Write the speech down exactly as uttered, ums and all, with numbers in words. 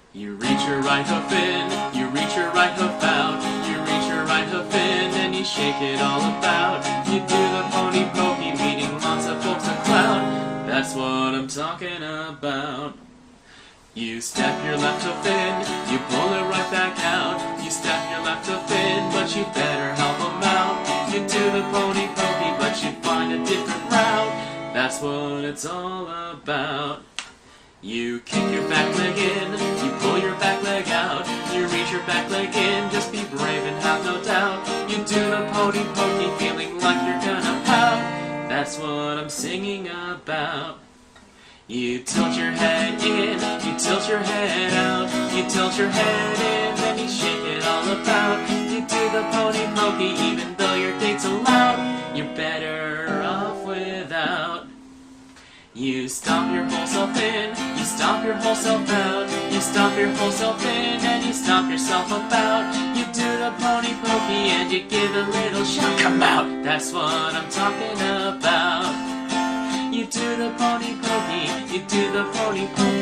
You reach your right hoof in, you reach your right hoof out, you reach your right hoof in, and you shake it all about. You do the pony pokey, meeting lots of folks a clown. That's what I'm talking about. You step your left hoof in, you pull it right back out. You step your left hoof in, but you better help them out. You do the pony pokey, but you find a different route. That's what it's all about. You kick your back leg in, you pull your back leg out. You reach your back leg in, just be brave and have no doubt. You do the pony pokey, feeling like you're gonna pout. That's what I'm singing about. You tilt your head in, you tilt your head out. You tilt your head in, then you shake it all about. You do the pony pokey, even though your date's allowed. You're better off without. You stomp your whole self in, you stomp your whole self out. You stomp your whole self in, and you stomp yourself about. You do the pony pokey, and you give a little shout, come out! That's what I'm talking about. You do the pony pokey, you do the pony pokey.